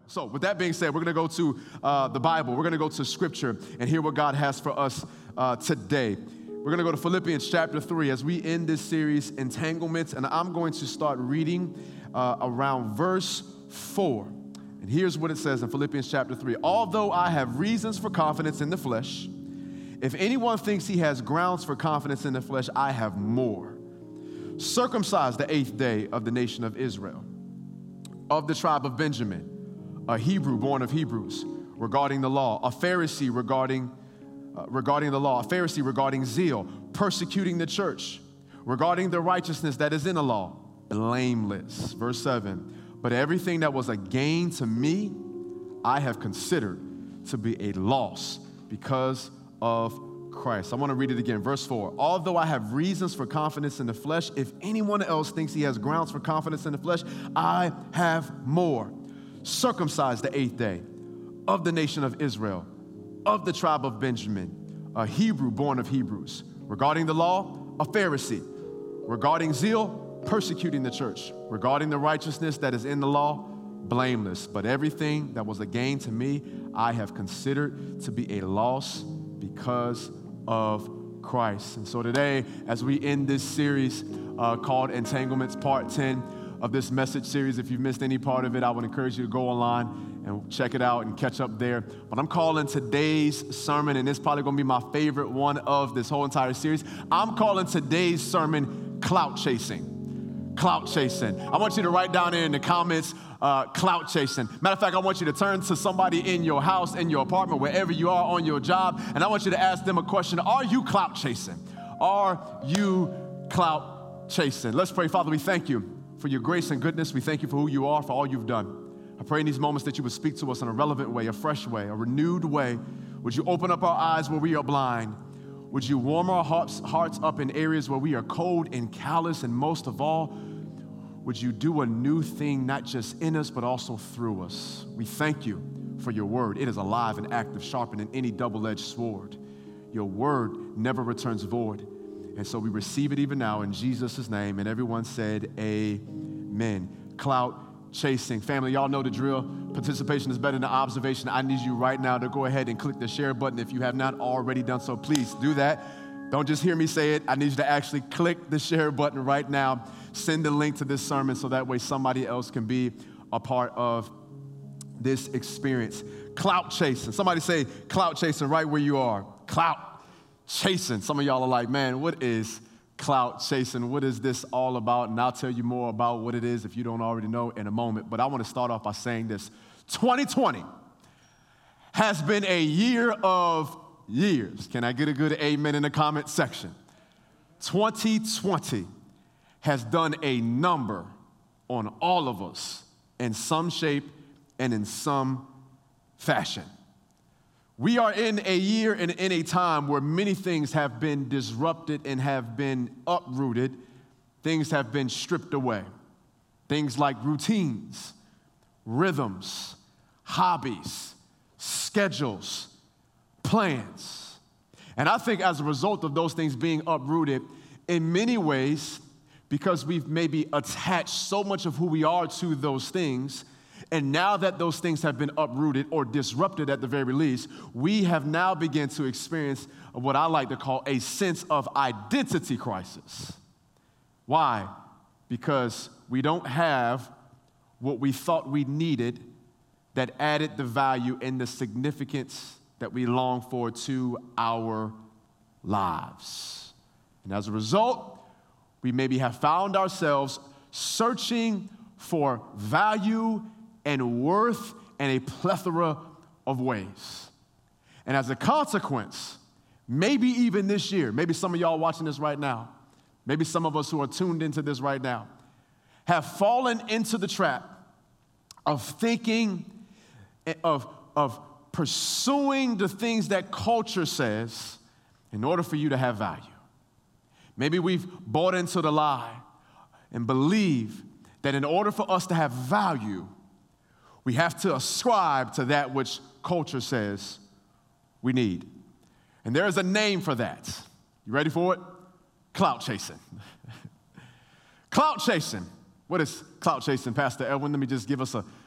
So with that being said, we're going to go to the Bible. We're going to go to Scripture and hear what God has for us today. We're going to go to Philippians chapter 3 as we end this series, Entanglements, and I'm going to start reading around verse 4. And here's what it says in Philippians chapter 3. Although I have reasons for confidence in the flesh, if anyone thinks he has grounds for confidence in the flesh, I have more. Circumcised the 8th day of the nation of Israel, of the tribe of Benjamin, a Hebrew born of Hebrews, regarding the law, a Pharisee regarding the law, a Pharisee regarding zeal, persecuting the church, regarding the righteousness that is in the law, blameless. Verse 7, but everything that was a gain to me, I have considered to be a loss because of Christ. I want to read it again. Verse 4, although I have reasons for confidence in the flesh, if anyone else thinks he has grounds for confidence in the flesh, I have more. Circumcised the 8th day of the nation of Israel, of the tribe of Benjamin, a Hebrew born of Hebrews, regarding the law, a Pharisee, regarding zeal, persecuting the church, regarding the righteousness that is in the law, blameless. But everything that was a gain to me, I have considered to be a loss because of Christ. And so today, as we end this series called Entanglements, Part 10 of this message series, if you've missed any part of it, I would encourage you to go online and check it out and catch up there. But I'm calling today's sermon, and it's probably going to be my favorite one of this whole entire series. I'm calling today's sermon Clout Chasing. Clout Chasing. I want you to write down in the comments, clout chasing. Matter of fact, I want you to turn to somebody in your house, in your apartment, wherever you are on your job, and I want you to ask them a question. Are you clout chasing? Are you clout chasing? Let's pray. Father, we thank you for your grace and goodness. We thank you for who you are, for all you've done. I pray in these moments that you would speak to us in a relevant way, a fresh way, a renewed way. Would you open up our eyes where we are blind? Would you warm our hearts up in areas where we are cold and callous? And most of all, would you do a new thing, not just in us, but also through us? We thank you for your word. It is alive and active, sharper than any double-edged sword. Your word never returns void. And so we receive it even now in Jesus' name. And everyone said, amen. Clout chasing. Family, y'all know the drill. Participation is better than observation. I need you right now to go ahead and click the share button. If you have not already done so, please do that. Don't just hear me say it. I need you to actually click the share button right now. Send the link to this sermon so that way somebody else can be a part of this experience. Clout chasing. Somebody say clout chasing right where you are. Clout chasing. Some of y'all are like, man, what is clout chasing? What is this all about? And I'll tell you more about what it is if you don't already know in a moment. But I want to start off by saying this. 2020 has been a year of years. Can I get a good amen in the comment section? 2020 has done a number on all of us in some shape and in some fashion. We are in a year and in a time where many things have been disrupted and have been uprooted. Things have been stripped away. Things like routines, rhythms, hobbies, schedules, plans. And I think as a result of those things being uprooted, in many ways, because we've maybe attached so much of who we are to those things, and now that those things have been uprooted or disrupted at the very least, we have now begun to experience what I like to call a sense of identity crisis. Why? Because we don't have what we thought we needed that added the value and the significance that we long for to our lives. And as a result, we maybe have found ourselves searching for value and worth in a plethora of ways. And as a consequence, maybe even this year, maybe some of y'all watching this right now, maybe some of us who are tuned into this right now, have fallen into the trap of thinking, of pursuing the things that culture says in order for you to have value. Maybe we've bought into the lie and believe that in order for us to have value, we have to ascribe to that which culture says we need. And there is a name for that. You ready for it? Clout chasing. Clout chasing. What is clout chasing, Pastor Edwin? Let me just give us a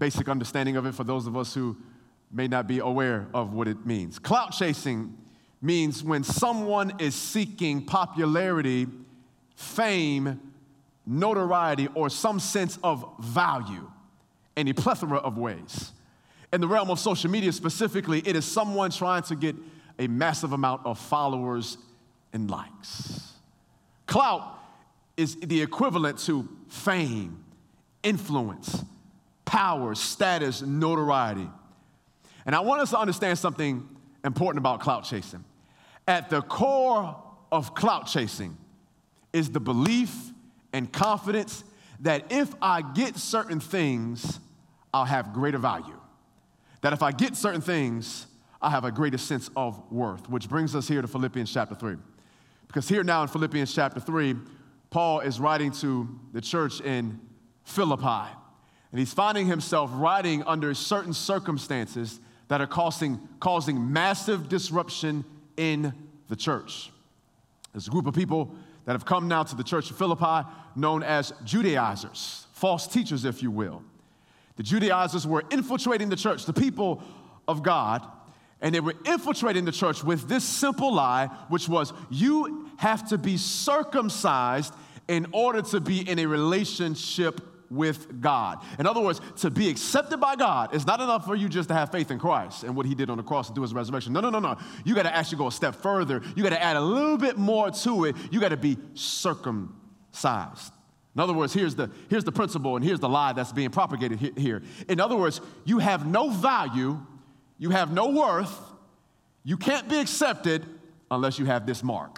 basic understanding of it for those of us who may not be aware of what it means. Clout chasing means when someone is seeking popularity, fame, notoriety, or some sense of value in a plethora of ways. In the realm of social media specifically, it is someone trying to get a massive amount of followers and likes. Clout is the equivalent to fame, influence, power, status, notoriety. And I want us to understand something important about clout chasing. At the core of clout chasing is the belief and confidence that if I get certain things, I'll have greater value. That if I get certain things, I have a greater sense of worth, which brings us here to Philippians chapter 3. Because here now in Philippians chapter 3, Paul is writing to the church in Philippi. And he's finding himself writing under certain circumstances that are causing massive disruption in the church. There's a group of people that have come now to the church of Philippi known as Judaizers, false teachers, if you will. The Judaizers were infiltrating the church, the people of God, and they were infiltrating the church with this simple lie, which was, you have to be circumcised in order to be in a relationship with God. In other words, to be accepted by God, it's not enough for you just to have faith in Christ and what he did on the cross and through his resurrection. No. You got to actually go a step further. You got to add a little bit more to it. You got to be circumcised. In other words, here's the principle and here's the lie that's being propagated here. In other words, you have no value, you have no worth, you can't be accepted unless you have this mark.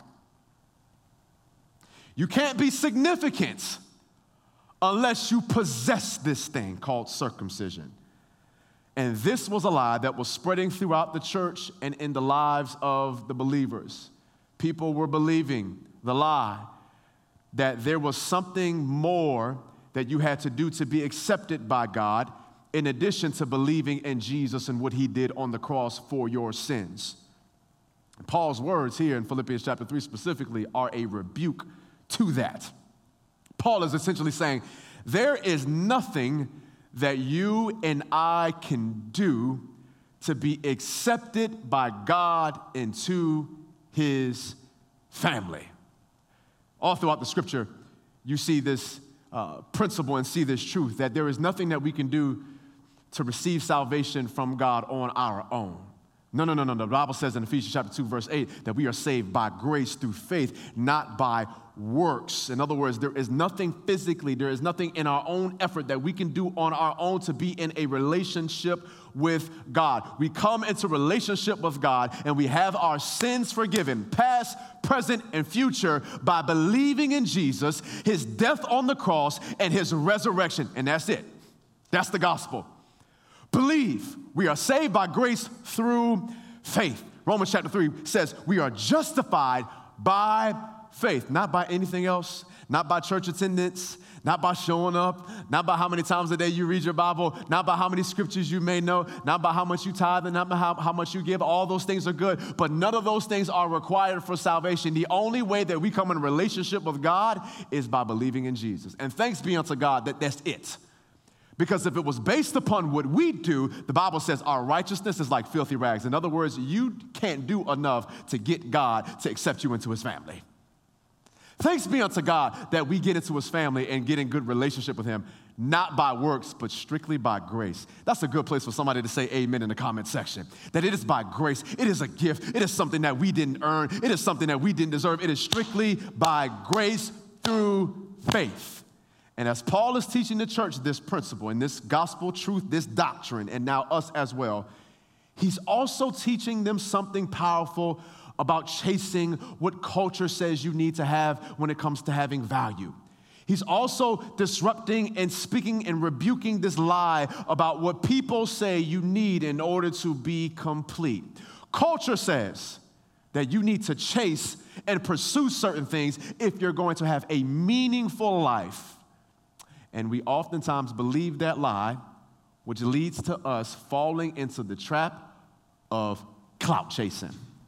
You can't be significant unless you possess this thing called circumcision. And this was a lie that was spreading throughout the church and in the lives of the believers. People were believing the lie that there was something more that you had to do to be accepted by God, in addition to believing in Jesus and what he did on the cross for your sins. Paul's words here in Philippians chapter 3 specifically are a rebuke to that. Paul is essentially saying, there is nothing that you and I can do to be accepted by God into his family. All throughout the scripture, you see this principle and see this truth, that there is nothing that we can do to receive salvation from God on our own. No. The Bible says in Ephesians chapter 2, verse 8, that we are saved by grace through faith, not by works. In other words, there is nothing physically, there is nothing in our own effort that we can do on our own to be in a relationship with God. We come into relationship with God and we have our sins forgiven, past, present, and future, by believing in Jesus, his death on the cross, and his resurrection. And that's it. That's the gospel. Believe. We are saved by grace through faith. Romans chapter 3 says we are justified by faith, not by anything else, not by church attendance, not by showing up, not by how many times a day you read your Bible, not by how many scriptures you may know, not by how much you tithe, and not by how much you give. All those things are good, but none of those things are required for salvation. The only way that we come in relationship with God is by believing in Jesus. And thanks be unto God that that's it. Because if it was based upon what we do, the Bible says our righteousness is like filthy rags. In other words, you can't do enough to get God to accept you into his family. Thanks be unto God that we get into his family and get in good relationship with him, not by works, but strictly by grace. That's a good place for somebody to say amen in the comment section. That it is by grace. It is a gift. It is something that we didn't earn. It is something that we didn't deserve. It is strictly by grace through faith. And as Paul is teaching the church this principle and this gospel truth, this doctrine, and now us as well, he's also teaching them something powerful about chasing what culture says you need to have when it comes to having value. He's also disrupting and speaking and rebuking this lie about what people say you need in order to be complete. Culture says that you need to chase and pursue certain things if you're going to have a meaningful life. And we oftentimes believe that lie, which leads to us falling into the trap of clout chasing.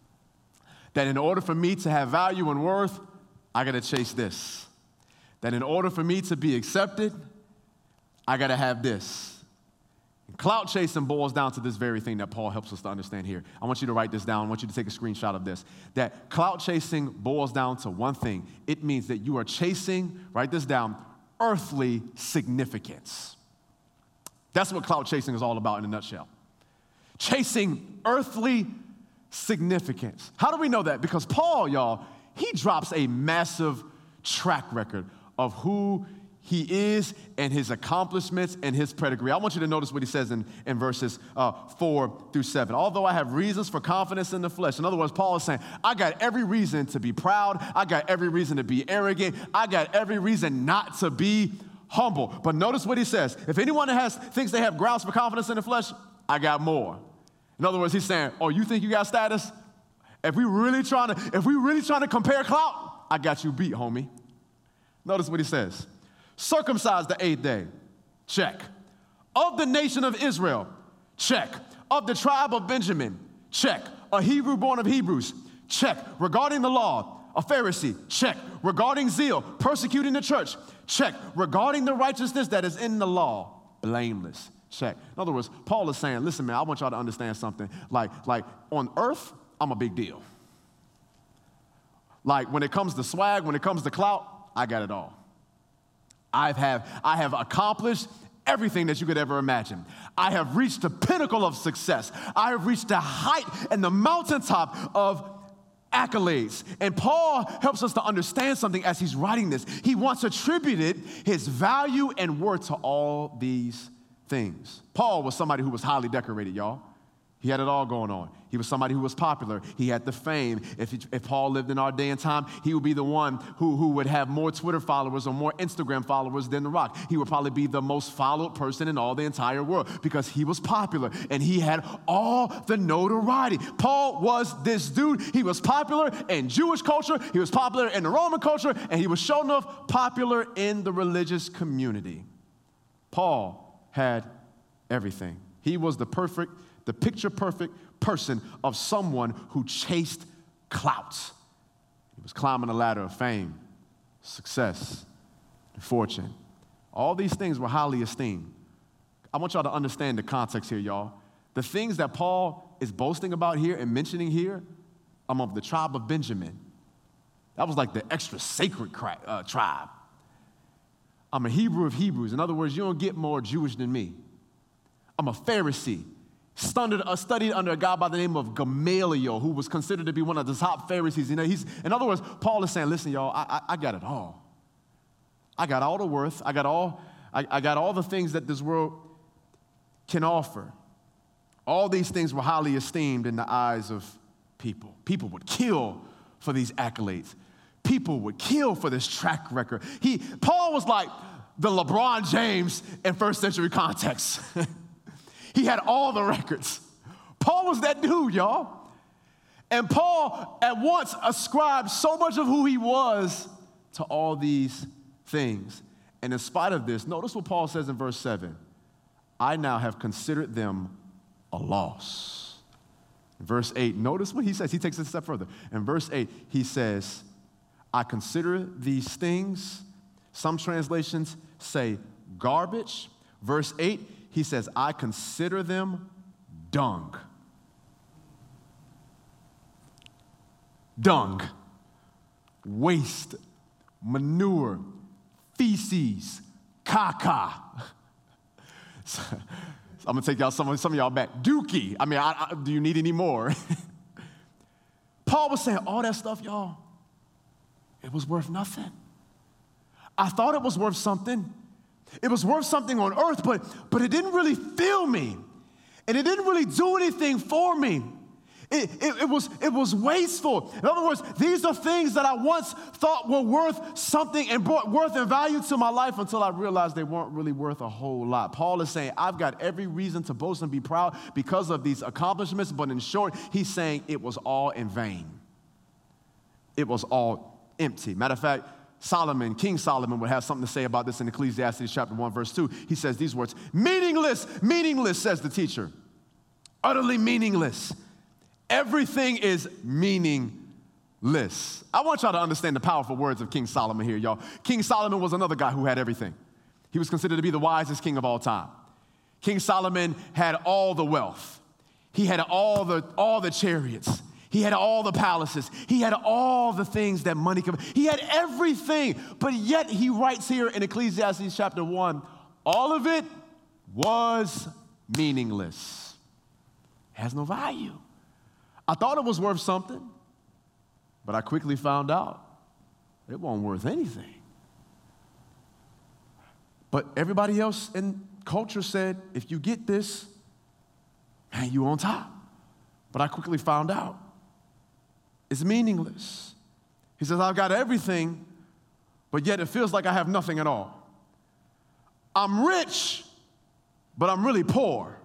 That in order for me to have value and worth, I got to chase this. That in order for me to be accepted, I got to have this. Clout chasing boils down to this very thing that Paul helps us to understand here. I want you to write this down. I want you to take a screenshot of this. That clout chasing boils down to one thing. It means that you are chasing, write this down, earthly significance. That's what clout chasing is all about in a nutshell. Chasing earthly significance. How do we know that? Because Paul, y'all, he drops a massive track record of who he is and his accomplishments and his pedigree. I want you to notice what he says in verses 4 through 7. Although I have reasons for confidence in the flesh. In other words, Paul is saying, I got every reason to be proud. I got every reason to be arrogant. I got every reason not to be humble. But notice what he says. If anyone thinks they have grounds for confidence in the flesh, I got more. In other words, he's saying, oh, you think you got status? If we really trying to compare clout, I got you beat, homie. Notice what he says. Circumcised the eighth day, check. Of the nation of Israel, check. Of the tribe of Benjamin, check. A Hebrew born of Hebrews, check. Regarding the law, a Pharisee, check. Regarding zeal, persecuting the church, check. Regarding the righteousness that is in the law, blameless, check. In other words, Paul is saying, listen, man, I want y'all to understand something. Like on earth, I'm a big deal. Like when it comes to swag, when it comes to clout, I got it all. I have accomplished everything that you could ever imagine. I have reached the pinnacle of success. I have reached the height and the mountaintop of accolades. And Paul helps us to understand something as he's writing this. He wants attributed his value and worth to all these things. Paul was somebody who was highly decorated, y'all. He had it all going on. He was somebody who was popular. He had the fame. If Paul lived in our day and time, he would be the one who would have more Twitter followers or more Instagram followers than The Rock. He would probably be the most followed person in all the entire world because he was popular and he had all the notoriety. Paul was this dude. He was popular in Jewish culture. He was popular in the Roman culture, and he was sure enough popular in the religious community. Paul had everything. He was the picture-perfect person of someone who chased clout. He was climbing the ladder of fame, success, and fortune. All these things were highly esteemed. I want y'all to understand the context here, y'all. The things that Paul is boasting about here and mentioning here, I'm of the tribe of Benjamin. That was like the extra sacred tribe. I'm a Hebrew of Hebrews. In other words, you don't get more Jewish than me. I'm a Pharisee. Studied under a guy by the name of Gamaliel, who was considered to be one of the top Pharisees. You know, in other words, Paul is saying, listen, y'all, I got it all. I got all the worth. I got all the things that this world can offer. All these things were highly esteemed in the eyes of people. People would kill for these accolades. People would kill for this track record. Paul was like the LeBron James in first century context. He had all the records. Paul was that dude, y'all. And Paul at once ascribed so much of who he was to all these things. And in spite of this, notice what Paul says in verse 7. I now have considered them a loss. In verse 8, notice what he says. He takes it a step further. In verse 8, he says, I consider these things. Some translations say garbage. Verse 8, he says, I consider them dung. Dung, waste, manure, feces, caca. So, I'm going to take y'all some of y'all back. Dookie. I mean, do you need any more? Paul was saying all that stuff, y'all, it was worth nothing. I thought it was worth something. It was worth something on earth, but it didn't really fill me. And it didn't really do anything for me. It was wasteful. In other words, these are things that I once thought were worth something and brought worth and value to my life until I realized they weren't really worth a whole lot. Paul is saying, I've got every reason to boast and be proud because of these accomplishments, but in short, he's saying it was all in vain. It was all empty. Matter of fact, King Solomon would have something to say about this in Ecclesiastes chapter 1, verse 2. He says these words, meaningless, meaningless, says the teacher. Utterly meaningless. Everything is meaningless. I want y'all to understand the powerful words of King Solomon here, y'all. King Solomon was another guy who had everything. He was considered to be the wisest king of all time. King Solomon had all the wealth. He had all the chariots. He had all the palaces. He had all the things that money could. He had everything. But yet he writes here in Ecclesiastes chapter 1, all of it was meaningless. It has no value. I thought it was worth something, but I quickly found out it wasn't worth anything. But everybody else in culture said, if you get this, man, you on top. But I quickly found out it's meaningless. He says, I've got everything, but yet it feels like I have nothing at all. I'm rich, but I'm really poor.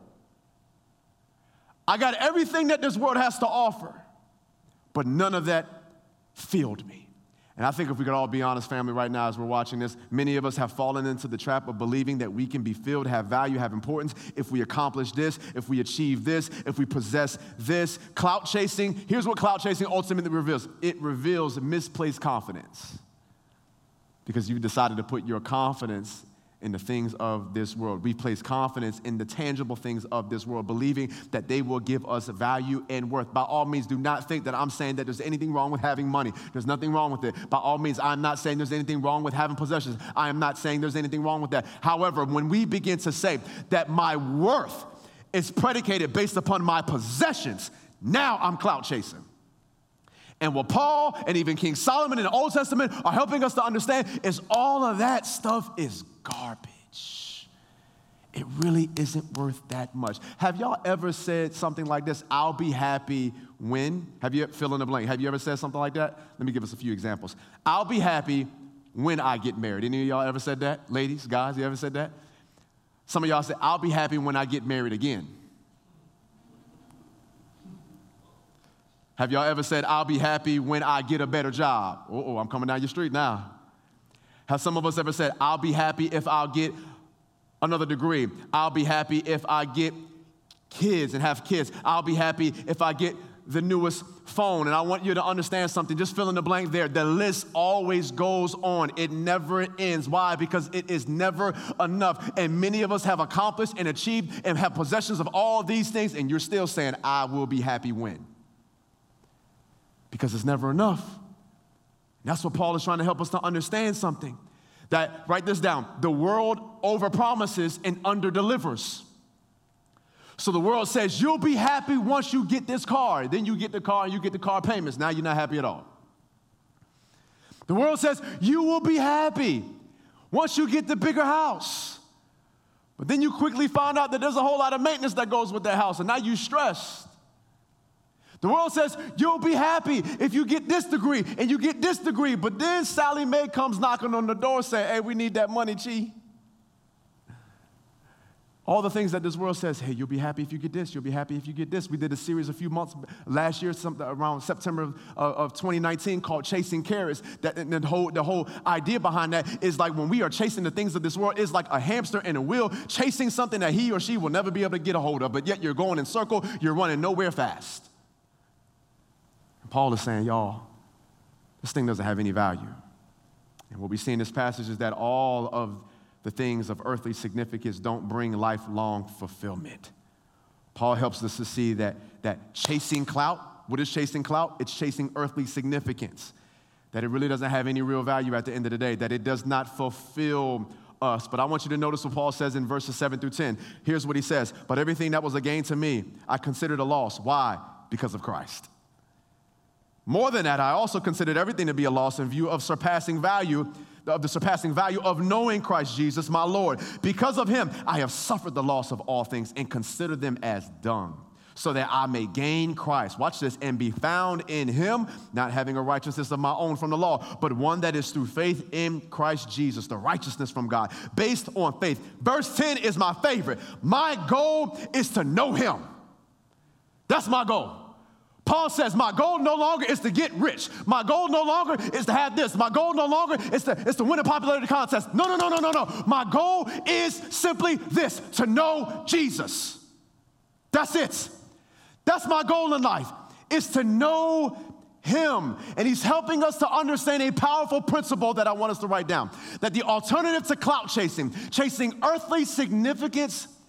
I got everything that this world has to offer, but none of that filled me. And I think if we could all be honest, family, right now as we're watching this, many of us have fallen into the trap of believing that we can be filled, have value, have importance if we accomplish this, if we achieve this, if we possess this. Clout chasing, here's what clout chasing ultimately reveals. It reveals misplaced confidence because you decided to put your confidence in the things of this world. We place confidence in the tangible things of this world, believing that they will give us value and worth. By all means, do not think that I'm saying that there's anything wrong with having money. There's nothing wrong with it. By all means, I'm not saying there's anything wrong with having possessions. I am not saying there's anything wrong with that. However, when we begin to say that my worth is predicated based upon my possessions, now I'm clout chasing. And what Paul and even King Solomon in the Old Testament are helping us to understand is all of that stuff is garbage. It really isn't worth that much. Have y'all ever said something like this? I'll be happy when? Have you fill in the blank? Have you ever said something like that? Let me give us a few examples. I'll be happy when I get married. Any of y'all ever said that? Ladies, guys, you ever said that? Some of y'all say, I'll be happy when I get married again. Have y'all ever said, I'll be happy when I get a better job? Uh-oh, I'm coming down your street now. Have some of us ever said, I'll be happy if I'll get another degree? I'll be happy if I get kids and have kids. I'll be happy if I get the newest phone. And I want you to understand something. Just fill in the blank there. The list always goes on. It never ends. Why? Because it is never enough. And many of us have accomplished and achieved and have possessions of all these things, and you're still saying, I will be happy when. Because it's never enough. And that's what Paul is trying to help us to understand something. That, write this down, the world overpromises and underdelivers. So the world says, you'll be happy once you get this car. Then you get the car and you get the car payments. Now you're not happy at all. The world says, you will be happy once you get the bigger house. But then you quickly find out that there's a whole lot of maintenance that goes with that house, and now you're stressed. The world says, you'll be happy if you get this degree and you get this degree. But then Sally Mae comes knocking on the door saying, hey, we need that money, Chi. All the things that this world says, hey, you'll be happy if you get this. You'll be happy if you get this. We did a series a few months last year, around September of 2019, called Chasing Carrots. And the whole idea behind that is like when we are chasing the things of this world, it's like a hamster in a wheel chasing something that he or she will never be able to get a hold of. But yet you're going in circle. You're running nowhere fast. Paul is saying, y'all, this thing doesn't have any value. And what we see in this passage is that all of the things of earthly significance don't bring lifelong fulfillment. Paul helps us to see that chasing clout, what is chasing clout? It's chasing earthly significance. That it really doesn't have any real value at the end of the day, that it does not fulfill us. But I want you to notice what Paul says in verses 7 through 10. Here's what he says. But everything that was a gain to me, I considered a loss. Why? Because of Christ. More than that, I also considered everything to be a loss in view of the surpassing value of knowing Christ Jesus, my Lord. Because of him, I have suffered the loss of all things and consider them as dung, so that I may gain Christ. Watch this, and be found in him, not having a righteousness of my own from the law, but one that is through faith in Christ Jesus, the righteousness from God, based on faith. Verse 10 is my favorite. My goal is to know him. That's my goal. Paul says, my goal no longer is to get rich. My goal no longer is to have this. My goal no longer is to win a popularity contest. No. My goal is simply this, to know Jesus. That's it. That's my goal in life, is to know him. And he's helping us to understand a powerful principle that I want us to write down. That the alternative to clout chasing earthly significance,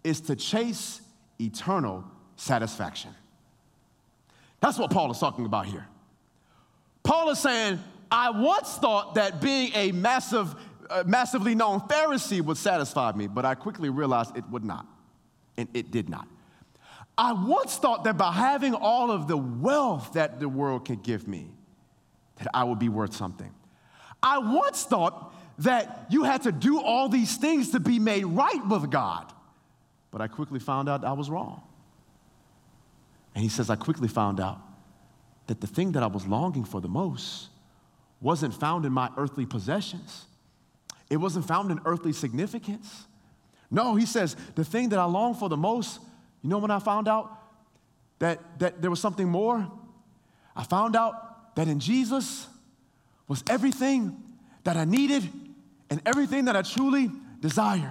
is to chase eternal satisfaction. That's what Paul is talking about here. Paul is saying, I once thought that being a massively known Pharisee would satisfy me, but I quickly realized it would not, and it did not. I once thought that by having all of the wealth that the world could give me, that I would be worth something. I once thought that you had to do all these things to be made right with God, but I quickly found out I was wrong. And he says, I quickly found out that the thing that I was longing for the most wasn't found in my earthly possessions. It wasn't found in earthly significance. No, he says, the thing that I long for the most, you know when I found out that there was something more? I found out that in Jesus was everything that I needed and everything that I truly desired.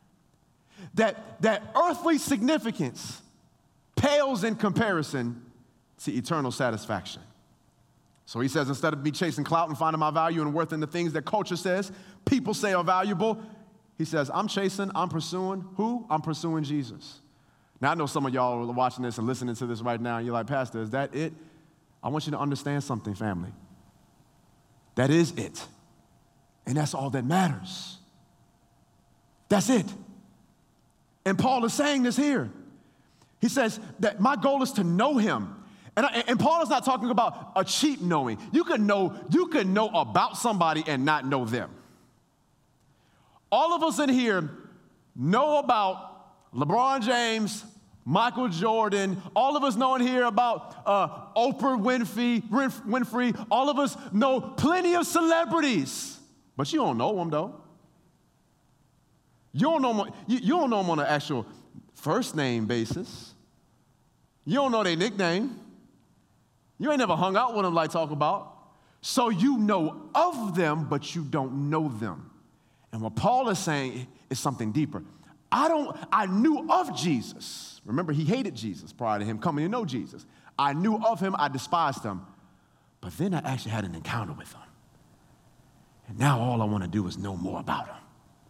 That earthly significance pales in comparison to eternal satisfaction. So he says, instead of me chasing clout and finding my value and worth in the things that culture says, people say are valuable, he says, I'm pursuing who? I'm pursuing Jesus. Now, I know some of y'all are watching this and listening to this right now, and you're like, Pastor, is that it? I want you to understand something, family. That is it. And that's all that matters. That's it. And Paul is saying this here. He says that my goal is to know him. And Paul is not talking about a cheap knowing. You can know about somebody and not know them. All of us in here know about LeBron James, Michael Jordan. All of us know in here about Oprah Winfrey. All of us know plenty of celebrities, but you don't know them though. You don't know them on an actual first name basis. You don't know their nickname. You ain't never hung out with them like talk about. So you know of them, but you don't know them. And what Paul is saying is something deeper. I knew of Jesus. Remember, he hated Jesus prior to him coming to know Jesus. I knew of him, I despised him. But then I actually had an encounter with him. And now all I want to do is know more about him.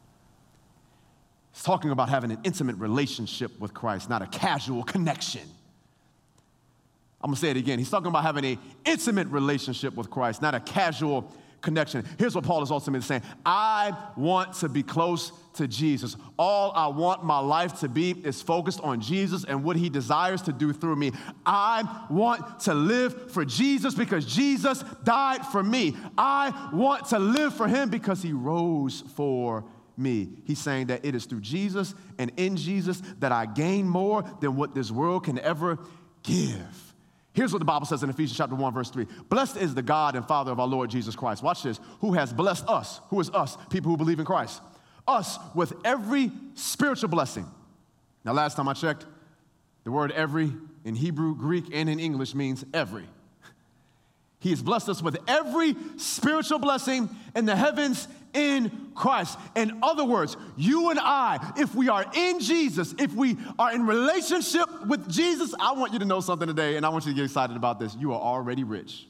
He's talking about having an intimate relationship with Christ, not a casual connection. I'm going to say it again. He's talking about having an intimate relationship with Christ, not a casual connection. Here's what Paul is ultimately saying. I want to be close to Jesus. All I want my life to be is focused on Jesus and what he desires to do through me. I want to live for Jesus because Jesus died for me. I want to live for him because he rose for me. He's saying that it is through Jesus and in Jesus that I gain more than what this world can ever give. Here's what the Bible says in Ephesians chapter 1, verse 3. Blessed is the God and Father of our Lord Jesus Christ. Watch this. Who has blessed us. Who is us? People who believe in Christ. Us with every spiritual blessing. Now, last time I checked, the word every in Hebrew, Greek, and in English means every. He has blessed us with every spiritual blessing in the heavens in Christ. In other words, you and I, if we are in Jesus, if we are in relationship with Jesus, I want you to know something today, and I want you to get excited about this. You are already rich.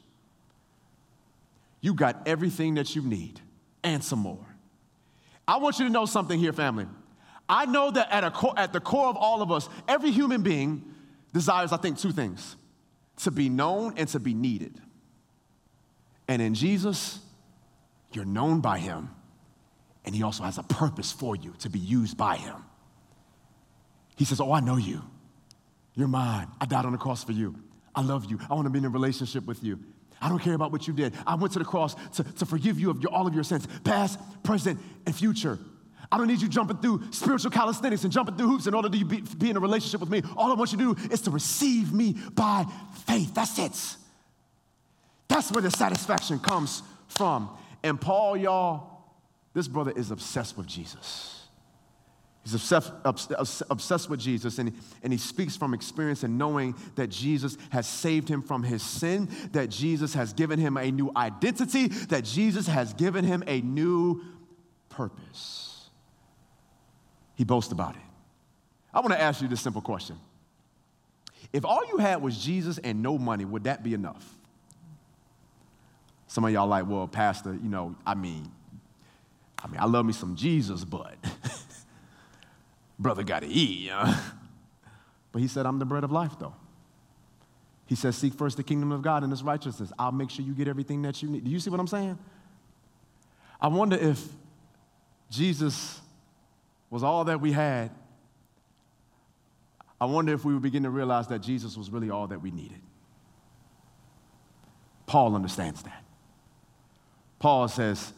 You got everything that you need and some more. I want you to know something here, family. I know that at the core of all of us, every human being desires, I think, two things: to be known and to be needed. And in Jesus, you're known by him, and he also has a purpose for you to be used by him. He says, oh, I know you. You're mine. I died on the cross for you. I love you. I want to be in a relationship with you. I don't care about what you did. I went to the cross to forgive you of all of your sins, past, present, and future. I don't need you jumping through spiritual calisthenics and jumping through hoops in order to be in a relationship with me. All I want you to do is to receive me by faith. That's it. That's where the satisfaction comes from. And Paul, y'all, this brother is obsessed with Jesus. He's obsessed with Jesus, and he speaks from experience and knowing that Jesus has saved him from his sin, that Jesus has given him a new identity, that Jesus has given him a new purpose. He boasts about it. I want to ask you this simple question. If all you had was Jesus and no money, would that be enough? Some of y'all like, well, Pastor, I mean, I love me some Jesus, but brother got to eat. But he said, I'm the bread of life, though. He says, seek first the kingdom of God and his righteousness. I'll make sure you get everything that you need. Do you see what I'm saying? I wonder if Jesus was all that we had. I wonder if we would begin to realize that Jesus was really all that we needed. Paul understands that. Paul says,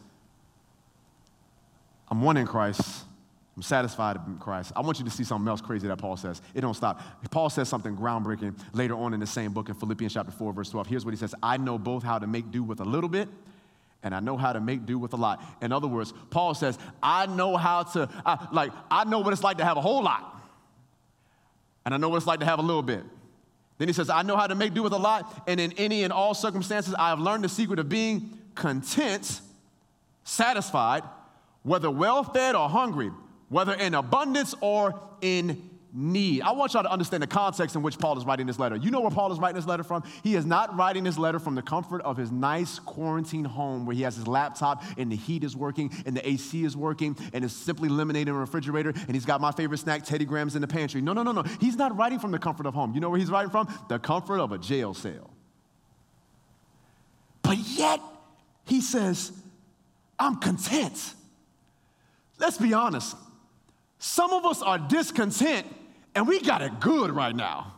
I'm one in Christ. I'm satisfied in Christ. I want you to see something else crazy that Paul says. It don't stop. Paul says something groundbreaking later on in the same book in Philippians chapter 4, verse 12. Here's what he says. I know both how to make do with a little bit, and I know how to make do with a lot. In other words, Paul says, I know I know what it's like to have a whole lot, and I know what it's like to have a little bit. Then he says, I know how to make do with a lot, and in any and all circumstances, I have learned the secret of being content, satisfied, whether well-fed or hungry, whether in abundance or in need. I want y'all to understand the context in which Paul is writing this letter. You know where Paul is writing this letter from? He is not writing this letter from the comfort of his nice quarantine home where he has his laptop and the heat is working and the AC is working and it's simply lemonade in a refrigerator and he's got my favorite snack, Teddy Grahams, in the pantry. No. He's not writing from the comfort of home. You know where he's writing from? The comfort of a jail cell. But yet, he says, I'm content. Let's be honest. Some of us are discontent, and we got it good right now.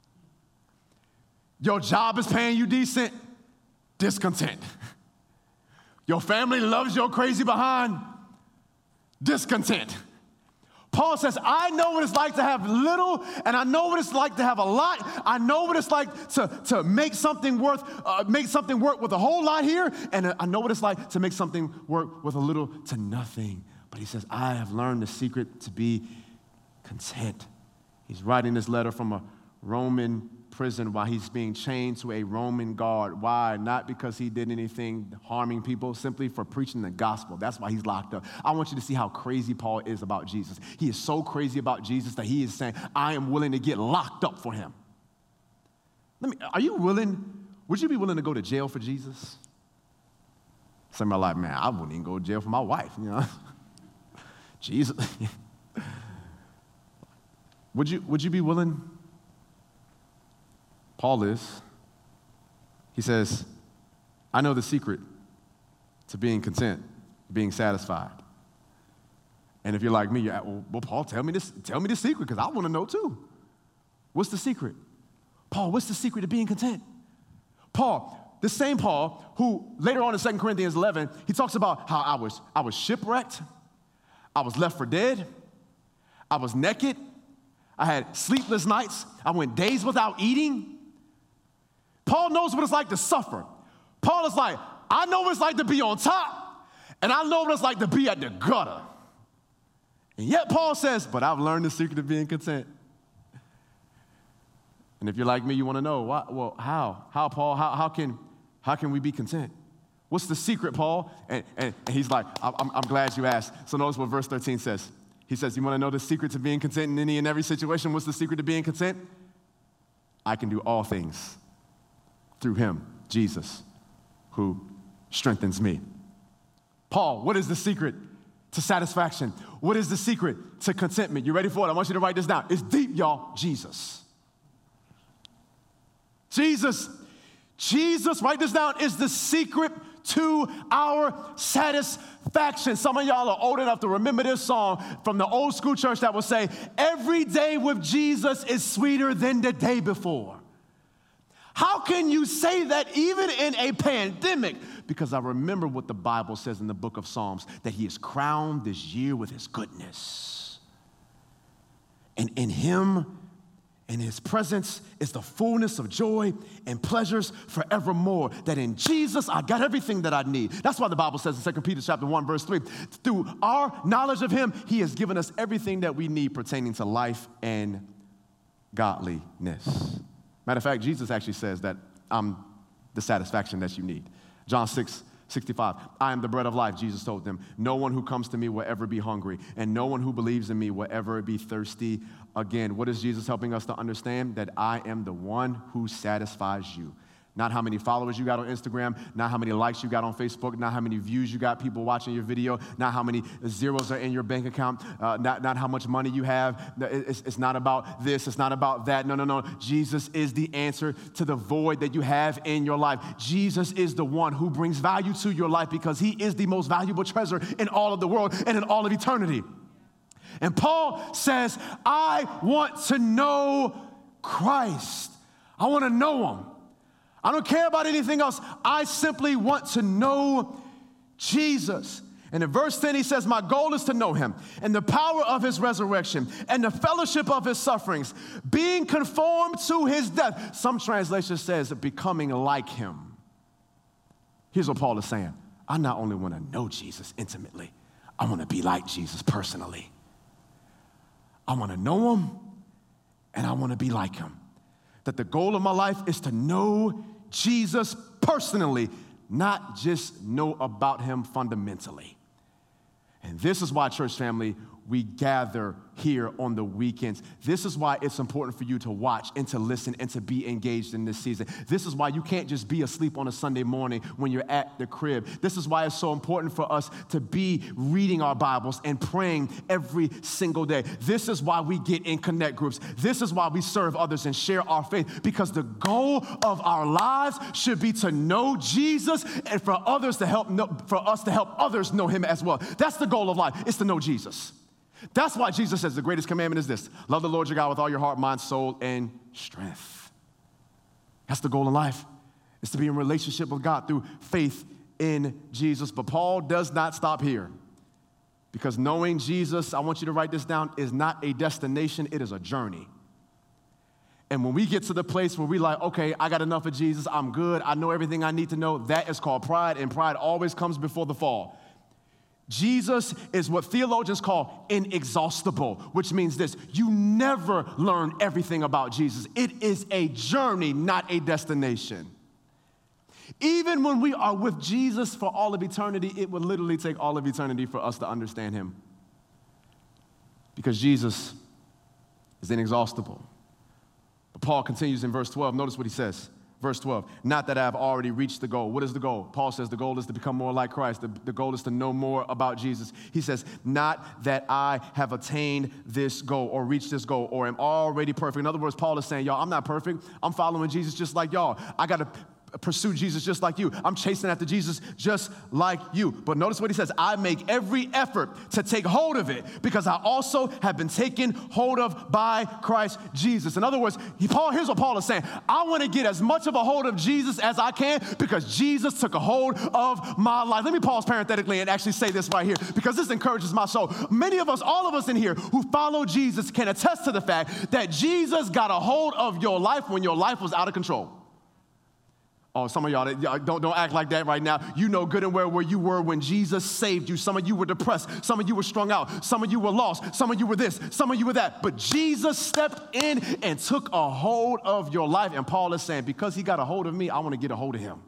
Your job is paying you decent, discontent. Your family loves your crazy behind, discontent. Paul says, I know what it's like to have little, and I know what it's like to have a lot. I know what it's like to make something work with a whole lot here, and I know what it's like to make something work with a little to nothing. But he says, I have learned the secret to be content. He's writing this letter from a Roman prison while he's being chained to a Roman guard. Why? Not because he did anything harming people, simply for preaching the gospel. That's why he's locked up. I want you to see how crazy Paul is about Jesus. He is so crazy about Jesus that he is saying, I am willing to get locked up for him. Would you be willing to go to jail for Jesus? Some are like, man, I wouldn't even go to jail for my wife, Jesus. Would you be willing? Paul is. He says, I know the secret to being content, being satisfied. And if you're like me, you're well, Paul, tell me the secret, because I want to know too. What's the secret? Paul, what's the secret to being content? Paul, the same Paul who later on in 2 Corinthians 11, he talks about how I was shipwrecked, I was left for dead, I was naked, I had sleepless nights, I went days without eating. Paul knows what it's like to suffer. Paul is like, I know what it's like to be on top, and I know what it's like to be at the gutter. And yet Paul says, but I've learned the secret of being content. And if you're like me, you want to know, why, well, how? How, Paul? How can we be content? What's the secret, Paul? And he's like, I'm glad you asked. So notice what verse 13 says. He says, you want to know the secret to being content in any and every situation? What's the secret to being content? I can do all things through him, Jesus, who strengthens me. Paul, what is the secret to satisfaction? What is the secret to contentment? You ready for it? I want you to write this down. It's deep, y'all. Jesus, write this down, is the secret to our satisfaction. Some of y'all are old enough to remember this song from the old school church that will say, every day with Jesus is sweeter than the day before. How can you say that even in a pandemic? Because I remember what the Bible says in the book of Psalms, that he is crowned this year with his goodness. And in him, in his presence, is the fullness of joy and pleasures forevermore. That in Jesus, I got everything that I need. That's why the Bible says in 2 Peter chapter 1, verse 3, through our knowledge of him, he has given us everything that we need pertaining to life and godliness. Matter of fact, Jesus actually says that I'm the satisfaction that you need. John 6:65, I am the bread of life, Jesus told them. No one who comes to me will ever be hungry, and no one who believes in me will ever be thirsty again. What is Jesus helping us to understand? That I am the one who satisfies you. Not how many followers you got on Instagram, not how many likes you got on Facebook, not how many views you got, people watching your video, not how many zeros are in your bank account, not how much money you have. It's not about this, it's not about that. No. Jesus is the answer to the void that you have in your life. Jesus is the one who brings value to your life because he is the most valuable treasure in all of the world and in all of eternity. And Paul says, I want to know Christ. I want to know him. I don't care about anything else. I simply want to know Jesus. And in verse 10, he says, my goal is to know him and the power of his resurrection and the fellowship of his sufferings, being conformed to his death. Some translation says becoming like him. Here's what Paul is saying. I not only want to know Jesus intimately, I want to be like Jesus personally. I want to know him and I want to be like him. That the goal of my life is to know Jesus personally, not just know about him fundamentally. And this is why, church family, we gather here on the weekends. This is why it's important for you to watch and to listen and to be engaged in this season. This is why you can't just be asleep on a Sunday morning when you're at the crib. This is why it's so important for us to be reading our Bibles and praying every single day. This is why we get in connect groups. This is why we serve others and share our faith, because the goal of our lives should be to know Jesus and for us to help others know him as well. That's the goal of life, is to know Jesus. That's why Jesus says the greatest commandment is this: love the Lord your God with all your heart, mind, soul, and strength. That's the goal in life, is to be in relationship with God through faith in Jesus. But Paul does not stop here, because knowing Jesus, I want you to write this down, is not a destination, it is a journey. And when we get to the place where we like, okay, I got enough of Jesus, I'm good, I know everything I need to know, that is called pride, and pride always comes before the fall. Jesus is what theologians call inexhaustible, which means this: you never learn everything about Jesus. It is a journey, not a destination. Even when we are with Jesus for all of eternity, it would literally take all of eternity for us to understand him, because Jesus is inexhaustible. But Paul continues in verse 12. Notice what he says. Verse 12, not that I have already reached the goal. What is the goal? Paul says the goal is to become more like Christ. The goal is to know more about Jesus. He says, not that I have attained this goal or reached this goal or am already perfect. In other words, Paul is saying, y'all, I'm not perfect. I'm following Jesus just like y'all. I got to pursue Jesus just like you. I'm chasing after Jesus just like you. But notice what he says: I make every effort to take hold of it, because I also have been taken hold of by Christ Jesus. In other words, here's what Paul is saying: I want to get as much of a hold of Jesus as I can, because Jesus took a hold of my life. Let me pause parenthetically and actually say this right here, because this encourages my soul. Many of us, all of us in here who follow Jesus, can attest to the fact that Jesus got a hold of your life when your life was out of control. Oh, some of y'all don't act like that right now. You know good and well where you were when Jesus saved you. Some of you were depressed. Some of you were strung out. Some of you were lost. Some of you were this. Some of you were that. But Jesus stepped in and took a hold of your life. And Paul is saying, because he got a hold of me, I want to get a hold of him.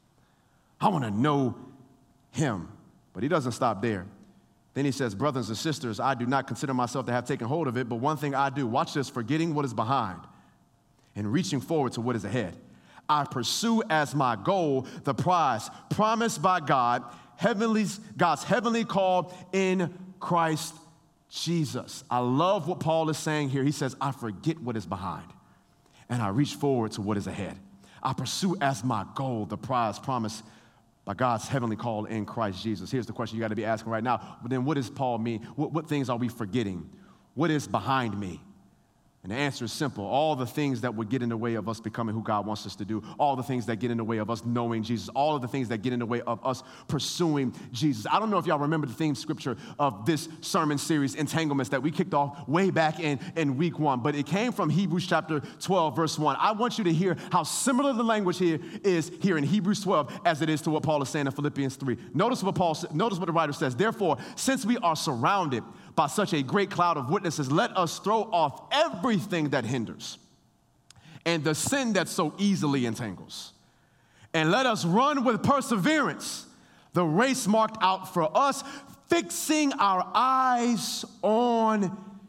I want to know him. But he doesn't stop there. Then he says, brothers and sisters, I do not consider myself to have taken hold of it, but one thing I do, watch this, forgetting what is behind and reaching forward to what is ahead. I pursue as my goal the prize promised by God, God's heavenly call in Christ Jesus. I love what Paul is saying here. He says, I forget what is behind and I reach forward to what is ahead. I pursue as my goal the prize promised by God's heavenly call in Christ Jesus. Here's the question you got to be asking right now. But then what does Paul mean? What things are we forgetting? What is behind me? And the answer is simple. All the things that would get in the way of us becoming who God wants us to do, all the things that get in the way of us knowing Jesus, all of the things that get in the way of us pursuing Jesus. I don't know if y'all remember the theme scripture of this sermon series, Entanglements, that we kicked off way back in week 1, but it came from Hebrews chapter 12, verse 1. I want you to hear how similar the language here is here in Hebrews 12 as it is to what Paul is saying in Philippians 3. Notice what the writer says. Therefore, since we are surrounded by such a great cloud of witnesses, let us throw off everything that hinders and the sin that so easily entangles. And let us run with perseverance the race marked out for us, fixing our eyes on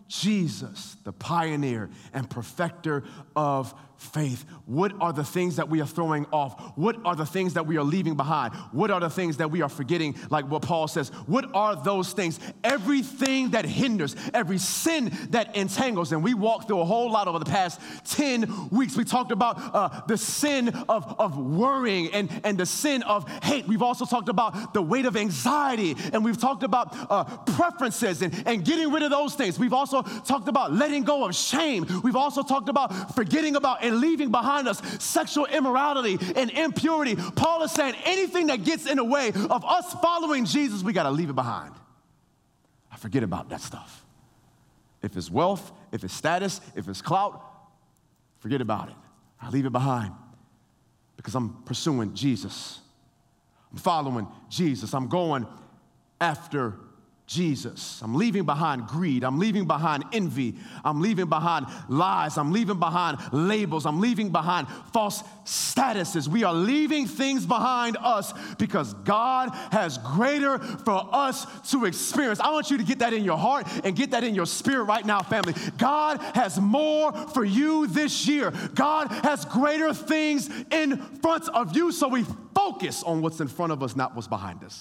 Jesus, the pioneer and perfecter of faith. What are the things that we are throwing off? What are the things that we are leaving behind? What are the things that we are forgetting? Like what Paul says, what are those things? Everything that hinders, every sin that entangles. And we walked through a whole lot over the past 10 weeks. We talked about the sin of worrying and the sin of hate. We've also talked about the weight of anxiety, and we've talked about preferences and getting rid of those things. We've also talked about letting go of shame. We've also talked about forgetting about and leaving behind us sexual immorality and impurity. Paul is saying anything that gets in the way of us following Jesus, we got to leave it behind. I forget about that stuff. If it's wealth, if it's status, if it's clout, forget about it. I leave it behind because I'm pursuing Jesus. I'm following Jesus. I'm going after Jesus. I'm leaving behind greed. I'm leaving behind envy. I'm leaving behind lies. I'm leaving behind labels. I'm leaving behind false statuses. We are leaving things behind us because God has greater for us to experience. I want you to get that in your heart and get that in your spirit right now, family. God has more for you this year. God has greater things in front of you, so we focus on what's in front of us, not what's behind us.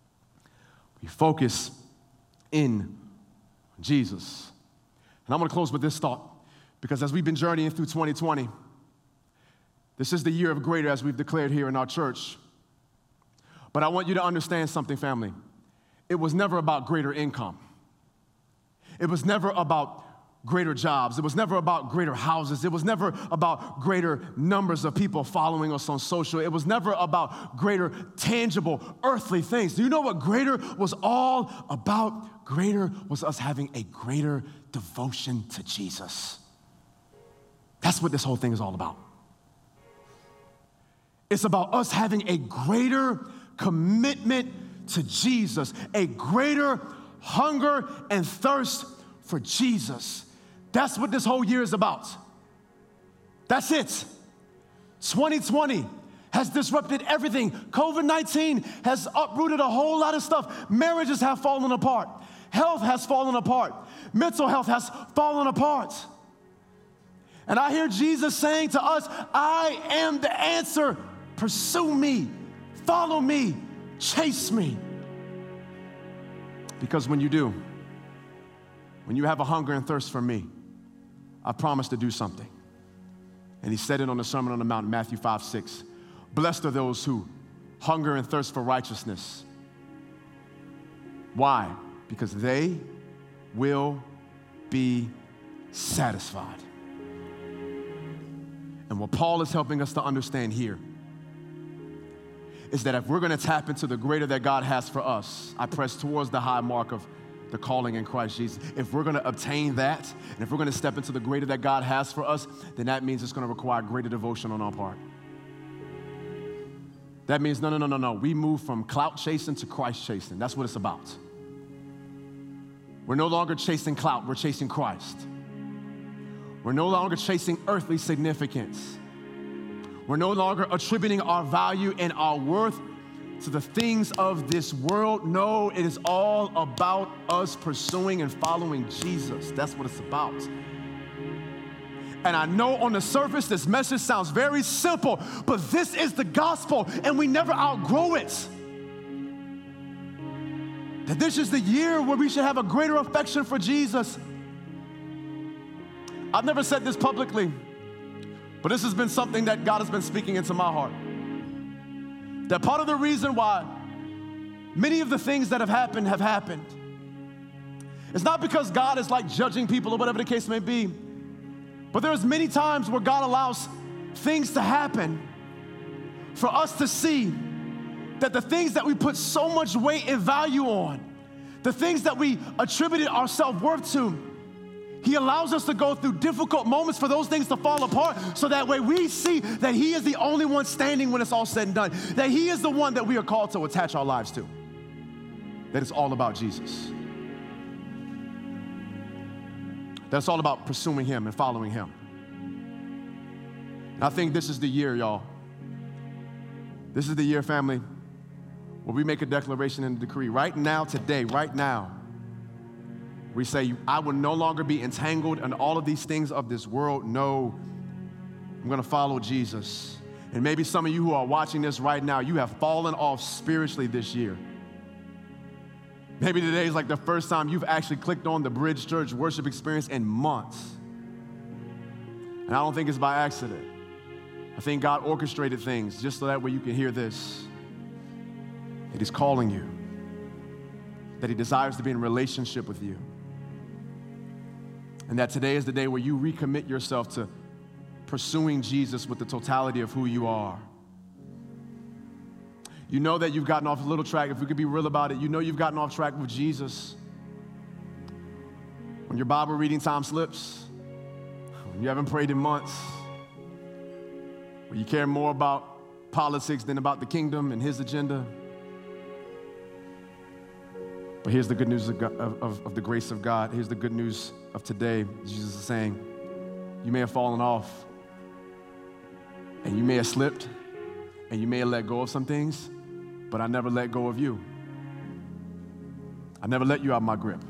We focus in Jesus. And I'm going to close with this thought, because as we've been journeying through 2020, this is the year of greater, as we've declared here in our church. But I want you to understand something, family. It was never about greater income. It was never about greater jobs. It was never about greater houses. It was never about greater numbers of people following us on social. It was never about greater tangible earthly things. Do you know what greater was all about? Greater was us having a greater devotion to Jesus. That's what this whole thing is all about. It's about us having a greater commitment to Jesus, a greater hunger and thirst for Jesus. That's what this whole year is about. That's it. 2020 has disrupted everything. COVID-19 has uprooted a whole lot of stuff. Marriages have fallen apart. Health has fallen apart. Mental health has fallen apart. And I hear Jesus saying to us, I am the answer. Pursue me, follow me, chase me. Because when you do, when you have a hunger and thirst for me, I promise to do something. And he said it on the Sermon on the Mount, Matthew 5:6. Blessed are those who hunger and thirst for righteousness. Why? Because they will be satisfied. And what Paul is helping us to understand here is that if we're going to tap into the greater that God has for us, I press towards the high mark of the calling in Christ Jesus. If we're going to obtain that, and if we're going to step into the greater that God has for us, then that means it's going to require greater devotion on our part. That means no. We move from clout chasing to Christ chasing. That's what it's about. We're no longer chasing clout, we're chasing Christ. We're no longer chasing earthly significance. We're no longer attributing our value and our worth to the things of this world. No, it is all about us pursuing and following Jesus. That's what it's about. And I know on the surface this message sounds very simple, but this is the gospel and we never outgrow it. That this is the year where we should have a greater affection for Jesus. I've never said this publicly, but this has been something that God has been speaking into my heart. That part of the reason why many of the things that have happened. It's not because God is like judging people or whatever the case may be, but there's many times where God allows things to happen for us to see that the things that we put so much weight and value on, the things that we attributed our self-worth to, He allows us to go through difficult moments for those things to fall apart, so that way we see that He is the only one standing when it's all said and done, that He is the one that we are called to attach our lives to, that it's all about Jesus, that it's all about pursuing Him and following Him. And I think this is the year, y'all. This is the year, family, where we make a declaration and a decree right now, today, right now. We say, I will no longer be entangled in all of these things of this world. No, I'm going to follow Jesus. And maybe some of you who are watching this right now, you have fallen off spiritually this year. Maybe today is like the first time you've actually clicked on the Bridge Church worship experience in months. And I don't think it's by accident. I think God orchestrated things just so that way you can hear this. That He's calling you. That He desires to be in relationship with you. And that today is the day where you recommit yourself to pursuing Jesus with the totality of who you are. You know that you've gotten off a little track. If we could be real about it, you know you've gotten off track with Jesus. When your Bible reading time slips, when you haven't prayed in months, when you care more about politics than about the kingdom and His agenda. But here's the good news of the grace of God. Here's the good news of today. Jesus is saying, you may have fallen off, and you may have slipped, and you may have let go of some things, but I never let go of you. I never let you out of my grip.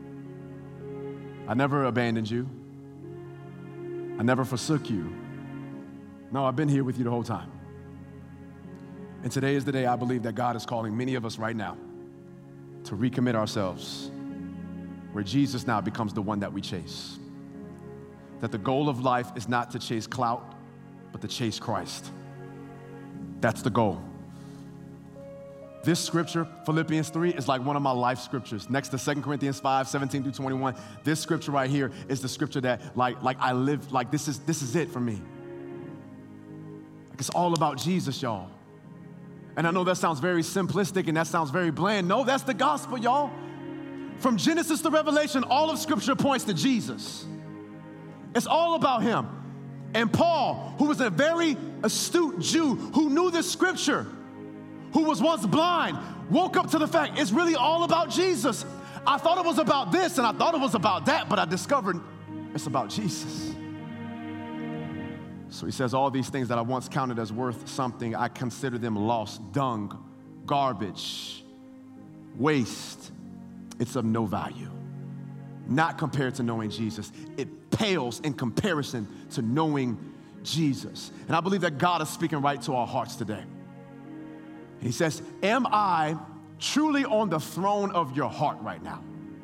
I never abandoned you. I never forsook you. No, I've been here with you the whole time. And today is the day I believe that God is calling many of us right now to recommit ourselves, where Jesus now becomes the one that we chase. That the goal of life is not to chase clout, but to chase Christ. That's the goal. This scripture, Philippians 3, is like one of my life scriptures. Next to 2 Corinthians 5, 17 through 21, this scripture right here is the scripture that like I live, like this is it for me. Like it's all about Jesus, y'all. And I know that sounds very simplistic and that sounds very bland. No, that's the gospel, y'all. From Genesis to Revelation, all of scripture points to Jesus. It's all about Him. And Paul, who was a very astute Jew, who knew this scripture, who was once blind, woke up to the fact it's really all about Jesus. I thought it was about this and I thought it was about that, but I discovered it's about Jesus. So he says, all these things that I once counted as worth something, I consider them lost, dung, garbage, waste. It's of no value. Not compared to knowing Jesus. It pales in comparison to knowing Jesus. And I believe that God is speaking right to our hearts today. He says, am I truly on the throne of your heart right now?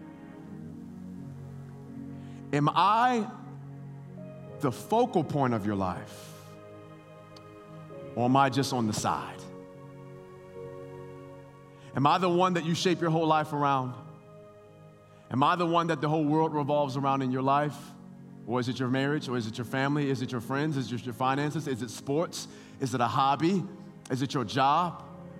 Am I the focal point of your life? Or am I just on the side? Am I the one that you shape your whole life around? Am I the one that the whole world revolves around in your life? Or is it your marriage? Or is it your family? Is it your friends? Is it your finances? Is it sports? Is it a hobby? Is it your job?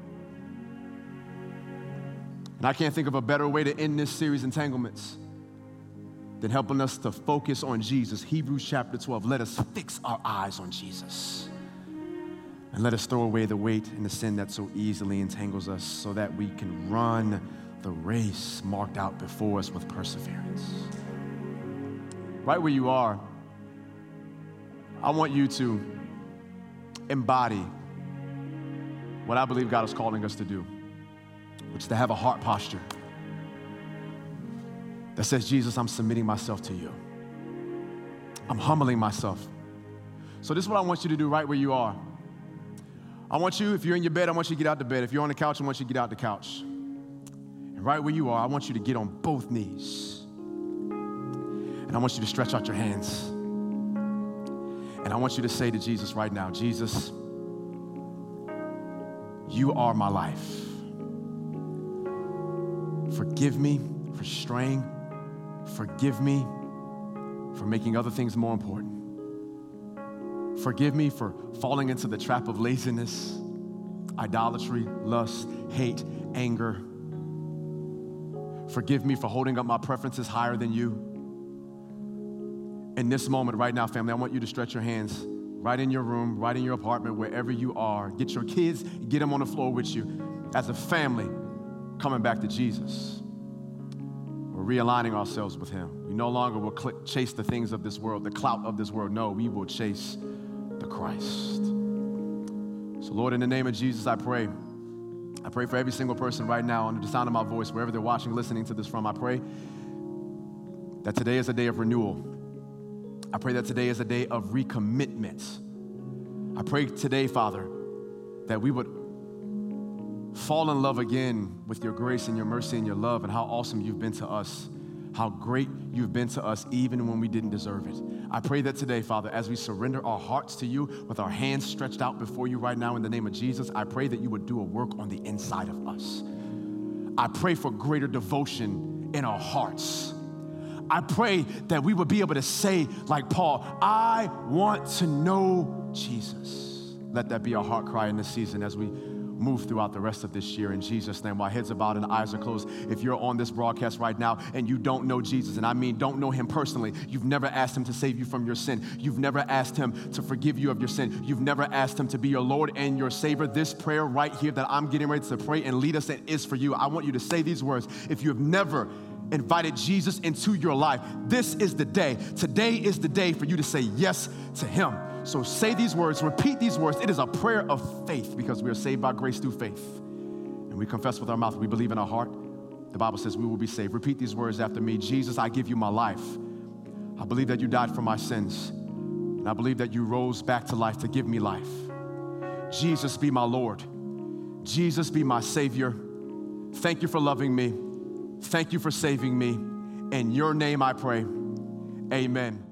And I can't think of a better way to end this series, Entanglements, than helping us to focus on Jesus. Hebrews chapter 12, let us fix our eyes on Jesus. And let us throw away the weight and the sin that so easily entangles us so that we can run the race marked out before us with perseverance. Right where you are, I want you to embody what I believe God is calling us to do, which is to have a heart posture that says, Jesus, I'm submitting myself to you. I'm humbling myself. So this is what I want you to do right where you are. I want you, if you're in your bed, I want you to get out the bed. If you're on the couch, I want you to get out the couch. And right where you are, I want you to get on both knees. And I want you to stretch out your hands. And I want you to say to Jesus right now, Jesus, you are my life. Forgive me for straying. Forgive me for making other things more important. Forgive me for falling into the trap of laziness, idolatry, lust, hate, anger. Forgive me for holding up my preferences higher than you. In this moment right now, family, I want you to stretch your hands right in your room, right in your apartment, wherever you are. Get your kids, get them on the floor with you. As a family, coming back to Jesus. We're realigning ourselves with Him. We no longer will chase the things of this world, the clout of this world. No, we will chase the Christ. So Lord, in the name of Jesus, I pray for every single person right now under the sound of my voice, wherever they're watching, listening to this from. I pray that today is a day of renewal. I pray that today is a day of recommitment. I pray today, Father, that we would fall in love again with your grace and your mercy and your love and how awesome you've been to us, how great you've been to us even when we didn't deserve it. I pray that today, Father, as we surrender our hearts to you with our hands stretched out before you right now in the name of Jesus, I pray that you would do a work on the inside of us. I pray for greater devotion in our hearts. I pray that we would be able to say, like Paul, I want to know Jesus. Let that be our heart cry in this season as we move throughout the rest of this year in Jesus' name. While heads are bowed and eyes are closed, if you're on this broadcast right now and you don't know Jesus, and I mean don't know him personally, you've never asked him to save you from your sin, you've never asked him to forgive you of your sin, you've never asked him to be your Lord and your Savior, this prayer right here that I'm getting ready to pray and lead us in is for you. I want you to say these words. If you have never invited Jesus into your life, this is the day. Today is the day for you to say yes to him. So say these words, repeat these words. It is a prayer of faith because we are saved by grace through faith. And we confess with our mouth, we believe in our heart. The Bible says we will be saved. Repeat these words after me. Jesus, I give you my life. I believe that you died for my sins. And I believe that you rose back to life to give me life. Jesus, be my Lord. Jesus, be my Savior. Thank you for loving me. Thank you for saving me. In your name I pray. Amen.